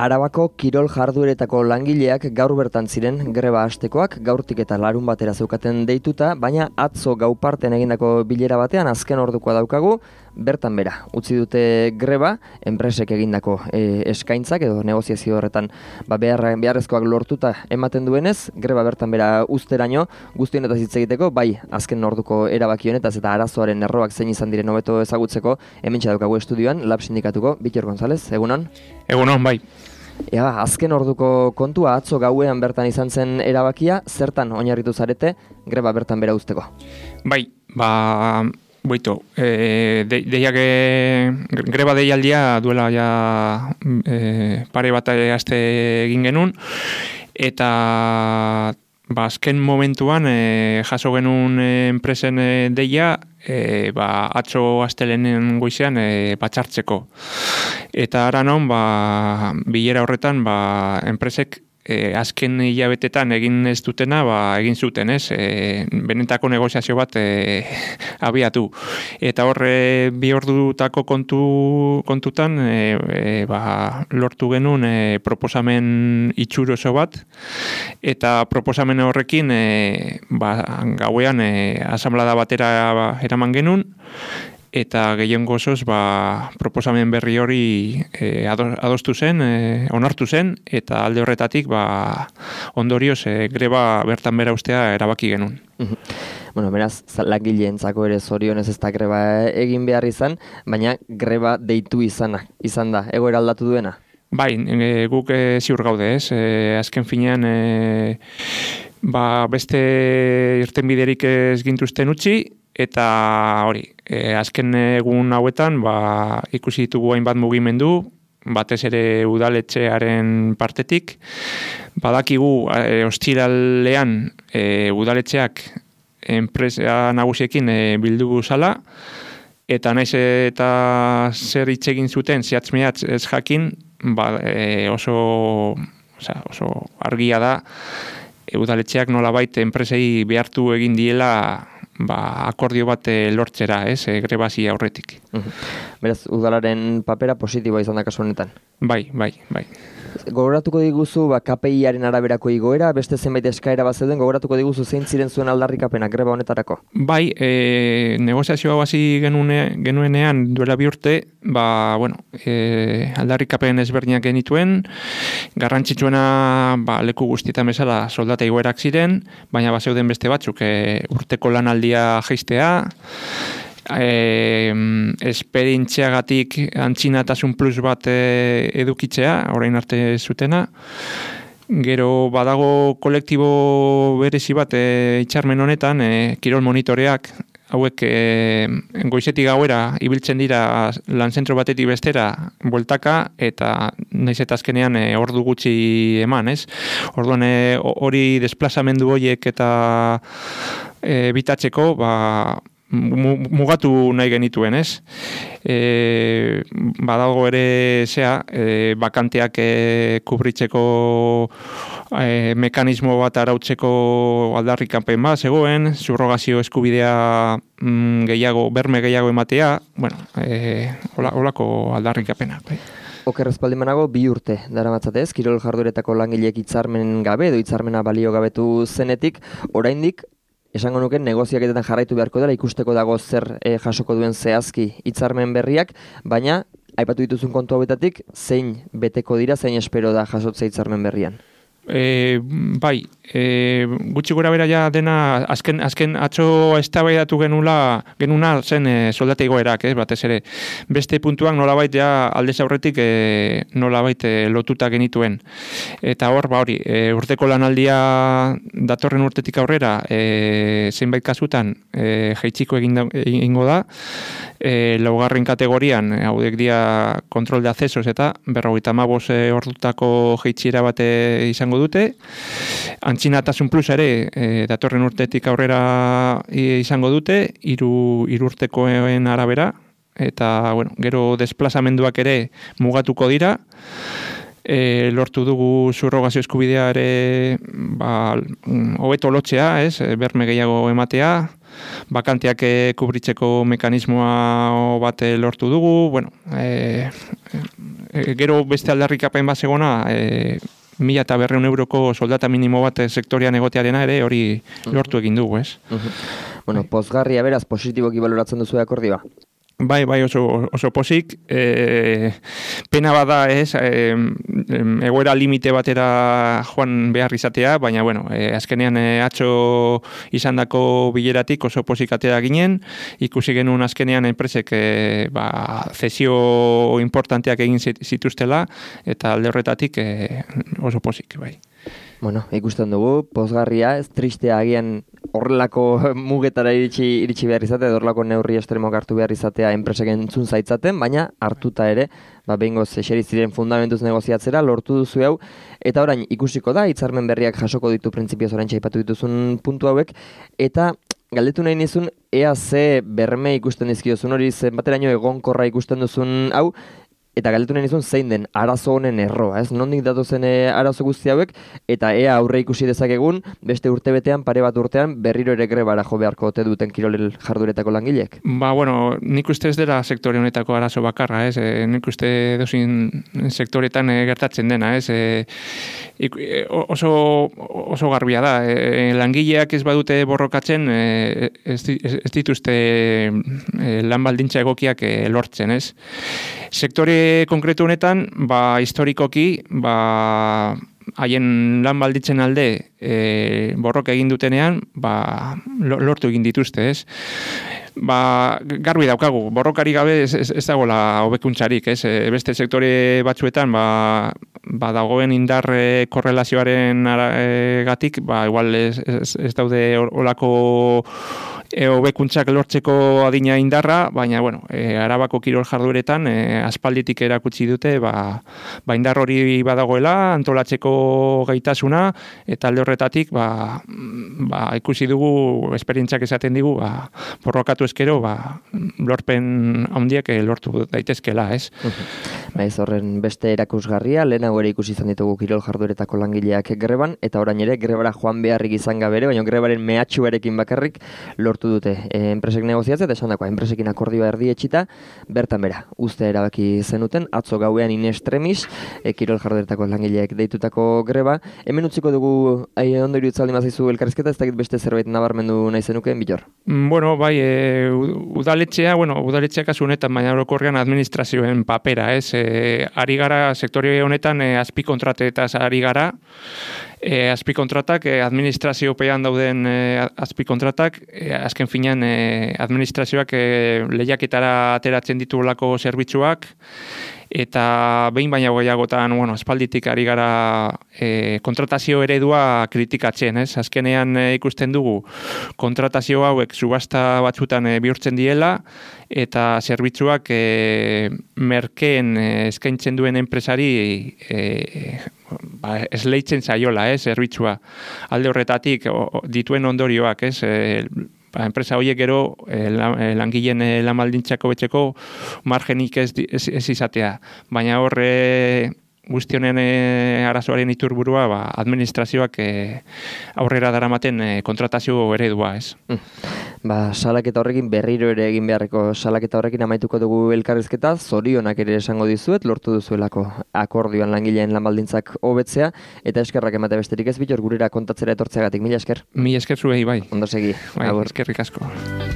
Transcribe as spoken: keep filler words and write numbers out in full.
Arabako kirol jardueretako langileak gaur bertan ziren greba hastekoak, gaurtik eta larun batera zeukaten deituta, baina atzo gau parten egindako bilera batean azken ordukoa daukagu, bertan bera. Utzi dute greba, enpresek egindako e, eskaintzak edo negoziazio horretan ba, behar, beharrezkoak lortuta ematen duenez, greba bertan bera uzteraino guztien eta hitz egiteko, bai azken orduko erabaki honetaz eta arazoaren erroak zein izan diren hobeto ezagutzeko, hementsa daukagu estudioan, Lab Sindikatuko Bittor González, egunon? Egunon, bai. Ea, azken orduko kontua atzo gauean bertan izan zen erabakia, zertan oinarritu zarete greba bertan bera uzteko? Bai, ba, boito, e, de, deiak greba deialdia duela ja e, pare bat aste egin genuen, eta ba, azken momentuan e, jaso genuen e, enpresen e, deia e, ba, atzo astelenen goizean e, batxartzeko. Eta ara non, ba, bilera horretan ba, enpresek e, azken hilabetetan egin ez dutena ba, egin zuten, ez? E, benetako negoziazio bat e, abiatu. Eta horre bi ordutako kontu, kontutan e, e, ba, lortu genuen e, proposamen itxuroso bat, eta proposamen horrekin e, ba, gauean e, asamblada batera ba, eraman genuen, eta gehien gozoz ba, proposamen berri hori e, adostu zen, e, onartu zen, eta alde horretatik ba, ondorioz e, greba bertan bera ustea erabaki genuen. Bueno, beraz, langileentzako ere zorionez ez da greba egin behar izan, baina greba deitu izana, izan da, egoera aldatu duena? Bai, e, guk e, ziur gaude ez, e, azken finean e, ba, beste irtenbiderik ez gintuzten utzi, eta hori, e, azken egun hauetan ba, ikusi ditugu hainbat mugimendu, batez ere udaletxearen partetik. Badakigu e, ostiralean e, udaletxeak enpresa nagusiekin e, bildu zala, eta naiz eta zer hitz egin zuten zehatz mehatz ez jakin, ba, e, oso, oza, oso argia da, e, udaletxeak nolabait enpresei behartu egin diela ba, akordio bat lortzera, ez, e, grebazia aurretik. Beraz, udalaren papera positiboa izan da kasu honetan? Bai, bai, bai. Gogoratuko diguzu, ba, K P I-aren araberako igoera, beste zenbait eskaera bat zeuden, gogoratuko diguzu zein ziren zuen aldarrikapenak greba honetarako? Bai, e, negoziazioa hasi genuen, genuenean duela bi urte, ba, bueno, e, aldarrikapen ezberdinak genituen, garrantzitsuena ba, leku guztietan bezala soldata igoerak ziren, baina ba, zeuden beste batzuk, e, urteko lanaldia jaistea, E, esperientziagatik antzinatasun plus bat e, edukitzea, orain arte zutena. Gero badago kolektibo berezi bat e, itxarmen honetan, e, kirol monitoreak, hauek e, goizetik gauera ibiltzen dira lanzentro batetik bestera bueltaka, eta naiz eta azkenean e, ordu gutxi eman, ez? Orduan e, hori desplazamendu horiek eta e, bitatzeko, ba, mugatu nahi genituen, ez? E, badago ere zea, e, bakanteak e, kubritzeko e, mekanismo bat arautzeko aldarrikapen bat zegoen, subrogazio eskubidea mm, gehiago, berme gehiago ematea, bueno, e, holako aldarrikapena. Bai. Oker espaldimanago, bi urte daramatzatez, kirol jardueretako langileek hitzarmen gabe edo hitzarmena balio gabetu zenetik, oraindik esango nuke negoziaketetan jarraitu beharko dela, ikusteko dago zer e, jasoko duen zehazki hitzarmen berriak, baina aipatu dituzun kontu hauetatik zein beteko dira, zein espero da jasotze hitzarmen berrian? E, bai, e, gutxi gora bera ja dena, azken, azken atzo eztabaidatu genula, genuna zen e, soldata igoerak, ez, batez ere. Beste puntuak nolabait ja aldez aurretik e, nolabait e, lotuta genituen. Eta hor, ba hori, e, urteko lanaldia datorren urtetik aurrera, e, zenbait kasutan e, jaitsiko egingo da, e, laugarren kategorian, haudek dia kontrol de accesos eta berrogeita hamabost e, ordutako jaitsiera bate izango dute. Antzinatasun plus ere e, datorren urtetik aurrera e, izango dute, hiru hiru urtekoen arabera, eta bueno, gero desplazamenduak ere mugatuko dira, e, lortu dugu subrogazio eskubidea ere ba, hobeto lotzea, ez, berme gehiago ematea, bakanteak kubritzeko mekanismoa bat lortu dugu, bueno, e, e, gero beste aldarrikapen bat zegona, e, mila eta berreun euroko soldata minimo bat sektorian egotearena ere hori lortu egin dugu, ez? Bueno, pozgarria beraz, positiboki baloratzen duzu akordioa? Bai, bai, oso, oso posik. E, pena bada ez, e, egoera limite batera joan behar izatea, baina, bueno, e, azkenean e, atxo izandako bileratik oso posik atera ginen, ikusi genuen azkenean enpresek e, ba, zesio importanteak egin zituztela, eta alde horretatik e, oso posik, bai. Bueno, ikusten dugu, pozgarria, ez tristea agian horrelako mugetara iritsi, iritsi behar izatea, horrelako neurri estremok hartu behar izatea enpresek entzun zaitzaten, baina hartuta ere, ba, behingoz eseri ziren fundamentuz negoziatzera, lortu duzu hau, eta orain ikusiko da, hitzarmen berriak jasoko ditu printzipioz orain txaipatu dituzun puntu hauek, eta galdetu nahi nizun, ea ze berme ikusten dizkiozun hori, zenbateraino egonkorra ikusten duzun hau, eta galdetu nahi nizun zein den arazo honen erroa, ez? Nondik datozen e, arazo guzti hauek, eta ea aurre ikusi dezakegun, beste urtebetean, pare bat urtean, berriro ere grebara jo beharko ote duten kirol jarduretako langileek? Ba, bueno, nik uste ez dela sektore honetako arazo bakarra, ez? E, nik uste dozin sektoretan e, gertatzen dena, ez? E, ik, e, oso, oso garbia da. E, langileak ez badute borrokatzen, e, ez, ez dituzte e, lan baldintza egokiak e, lortzen, ez? Sektore konkretu honetan, ba, historikoki, ba, haien lan balditzen alde e, borroka egin dutenean, ba, lortu egin dituzte, ez? Ba, garbi daukagu, borrokari gabe ez, ez, ez dagoela hobekuntzarik, ez? E, beste sektore batzuetan, ba, ba dagoen indar e, korrelazioaren ara, e, gatik, ba, igual ez, ez, ez daude olako hobekuntzak lortzeko adina indarra, baina, bueno, e, Arabako kirol jardueretan e, aspalditik erakutsi dute, ba, ba indar hori badagoela, antolatzeko gaitasuna, eta alde horretatik, ba, ba, ikusi dugu, esperientzak esaten digu, ba, borrokatu eskero, ba, lorpen handiak lortu daitezkela, ez? Baiz horren beste erakusgarria, lehenago ere ikusi izan ditugu kirol jardueretako langileak greban, eta orain ere grebara joan beharrik izan gabere, baina grebaren mehatxuarekin bakarrik lortu dute e, enpresek negoziatzea, eta esan dakoa, enpresekin akordioa erdi etxita, bertan bera, uste erabaki zenuten, atzo gauean in extremis, e, kirol jardueretako langileak deitutako greba, hemen utziko dugu, ai, ondo iruditzaldi mazizu elkarrizketa, ez dakit beste zerbait nabarmendu nahi zenukeen, Bitor? Bueno, bai, e, udaletxea, bueno, udaletxea kasu honetan, baina orokorrean administrazioen papera, ez? E, ari gara, sektore honetan, e, azpikontratetaz ari gara, E, azpikontratak, e, administraziopean dauden e, azpikontratak, e, azken finean e, administrazioak e, lehiaketara ateratzen ditulako zerbitzuak, eta behin baina gehiagotan, bueno, aspalditik ari gara e, kontratazio eredua kritikatzen, ez? Azkenean e, ikusten dugu kontratazio hauek subasta batzutan e, bihurtzen diela, eta zerbitzuak e, merkeen e, eskaintzen duen enpresari e, ba, esleitzen zaiola, ez, zerbitzua. Alde horretatik o, dituen ondorioak, ez, e, ba, enpresa horiek gero e, langileen e, lan baldintzak hobetzeko margenik ez, ez, ez izatea. Baina hor e, guzti honen e, arazoaren iturburua, ba, administrazioak e, aurrera daramaten e, kontratazio eredua, ez. Mm. Ba, salaketa horrekin berriro ere egin beharreko salaketa horrekin amaituko dugu elkarrizketa, zorionak ere esango dizuet, lortu duzuelako akordioan langileen lan baldintzak hobetzea, eta eskerrak emate besterik ez Bitor, gurera kontatzera etortzeagatik, mila esker. Mila esker zuei, bai. Ondo segi. Bai, eskerrik asko.